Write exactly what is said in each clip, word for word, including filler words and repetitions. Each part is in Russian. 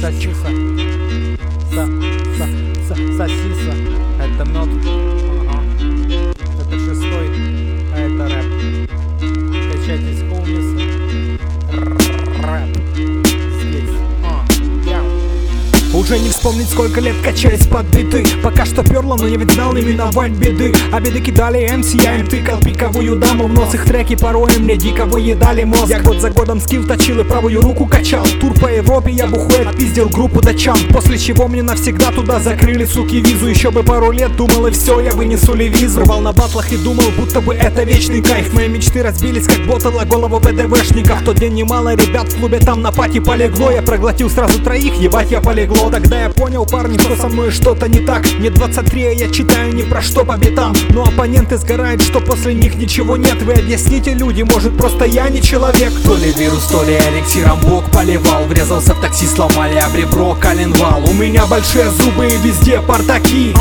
сосиса. Со, со, со, сосиса. Это мед. Ага. Это шестой. А это рэп. Качайтесь, хоумисы. Рэп. Здесь. А, я. Уже не вспомнить, сколько лет качались под биты. Пока что перло, но я ведь знал не миновать беды. Обиды кидали эм си, я им тыкал пиковую даму в нос. Их треки порой мне дико выедали мозг. Я год за годом скилл точил и правую руку качал. Тур по Европе, я бухой отпиздил группу датчан. После чего мне навсегда туда закрыли, суки, визу. Еще бы пару лет думал, и все, я вынесу левизу. Рвал на батлах и думал, будто бы это вечный кайф. Мои мечты разбились, как ботала голову ВДВшников. В тот день немало ребят в клубе там на пати полегло. Я проглотил сразу троих, ебать я полегло. Тогда я понял, парни, что со мной что-то не так. Мне двадцать три, а я читаю ни про что по битам. Но оппоненты сгорают, что после них ничего нет. Вы объясните, люди, может просто я не человек. То ли вирус, то ли эликсиром бог поливал. Врезался в такси, сломали об ребро коленвал. У меня большие зубы и везде портаки.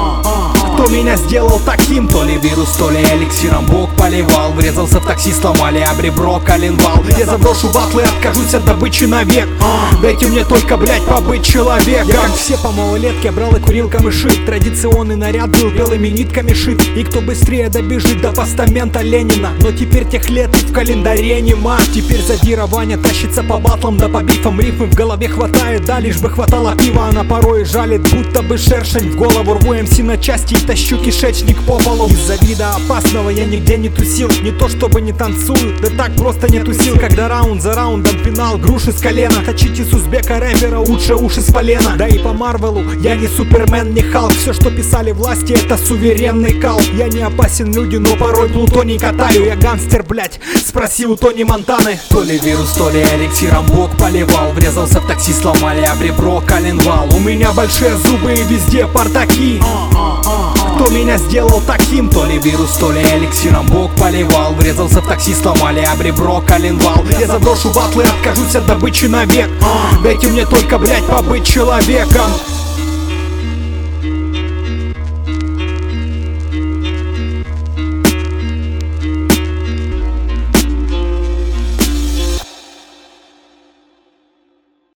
Кто меня сделал таким? То ли вирус, то ли эликсиром бог поливал. Врезался в такси, сломали об ребро коленвал. Я заброшу батлы и откажусь от добычи навек. Дайте мне только, блять, побыть человеком. Я, как все по малолетке, брал и курил камыши. Традиционный наряд был белыми нитками шит. И кто быстрее добежит до постамента Ленина. Но теперь тех лет и в календаре нема. Теперь задира Ваня тащится по батлам да по бифам. Рифмы в голове хватает, да лишь бы хватало пива. Она порой жалит, будто бы шершень в голову. Рву эм си на части и тащу кишечник по полу. Из-за вида опасного я нигде не тусил. Не то чтобы не танцую, да так просто не тусил. Когда раунд за раундом пинал груши с колена. Точите с узбека рэпера, лучше уши с полена. Да и по Марвелу я не Супермен, не Халк. Все, что писали власти, это суверенный кал. Я не опасен, люди, но порой плутоний катаю. Я гангстер, блять, спроси у Тони Монтаны. То ли вирус, то ли эликсиром бог поливал. Врезался в такси, сломали об ребро коленвал. У меня большие зубы и везде портаки. Кто меня сделал таким? То ли вирус, то ли эликсиром бог поливал. Врезался в такси, сломали об ребро коленвал. Я заброшу батлы и откажусь от добычи навек. Дайте мне только, блять, побыть человеком.